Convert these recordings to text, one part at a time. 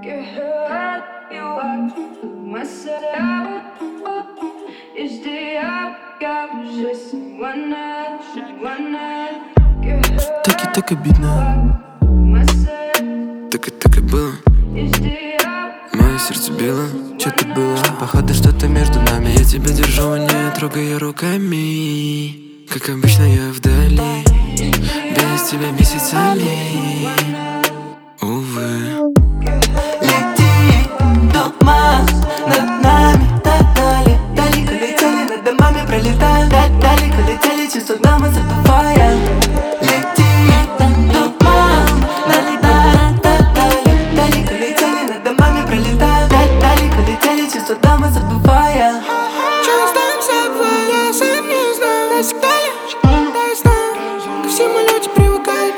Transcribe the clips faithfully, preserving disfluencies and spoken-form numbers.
Так и так обидно. Так и так и было. Мое сердце било. Что-то было, походу что-то между нами. Я тебя держу, не трогая руками. Как обычно я вдали, без тебя месяцами. Увы. Лети, дома над нами. Так дали, далеко летели, над домами пролетали. Так далеко летели, чувства дома забывая. Лети, дома над нами. Так дали, далеко летели, над домами пролетали. Так далеко летели, чувства дома забывая. Чувствуем забывая, сам не знаю. Нас всегда лишь, да я знаю. Ко всему люди привыкают.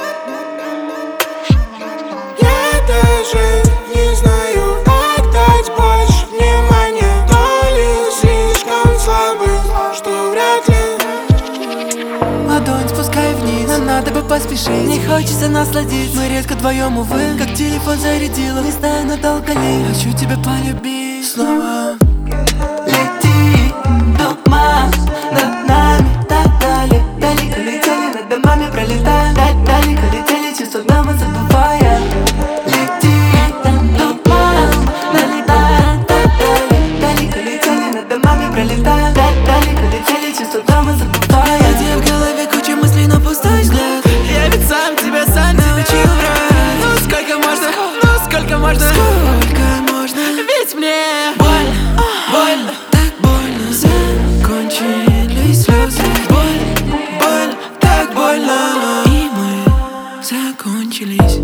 Я даже не знаю, как дать больше внимания. То ли слишком слабый, что вряд ли. Ладонь спускай вниз, нам надо бы поспешить. Не хочется насладиться, мы редко вдвоем, увы. Как телефон зарядила, не знаю, надолго ли. Хочу тебя полюбить снова. Лети, дома над нами. Так дали, далеко летели, над домами пролетали. Так далеко летели, чувства дома забывая. Лети, дома над нами. Так дали, далеко летели, над домами пролетали. Так далеко летели, чувства дома забывая. Где в голове куча мыслей, но пустой взгляд. Я ведь сам тебя сам научил врать. Ну сколько можно, ну сколько можно, сколько можно. Ведь мне больно, больно, так больно. Закончились слезы. Больно, больно, так больно. И мы закончились.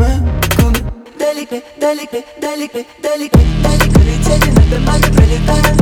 Далеко, далеко, далеко, далеко, далеко летели, над домами пролетали.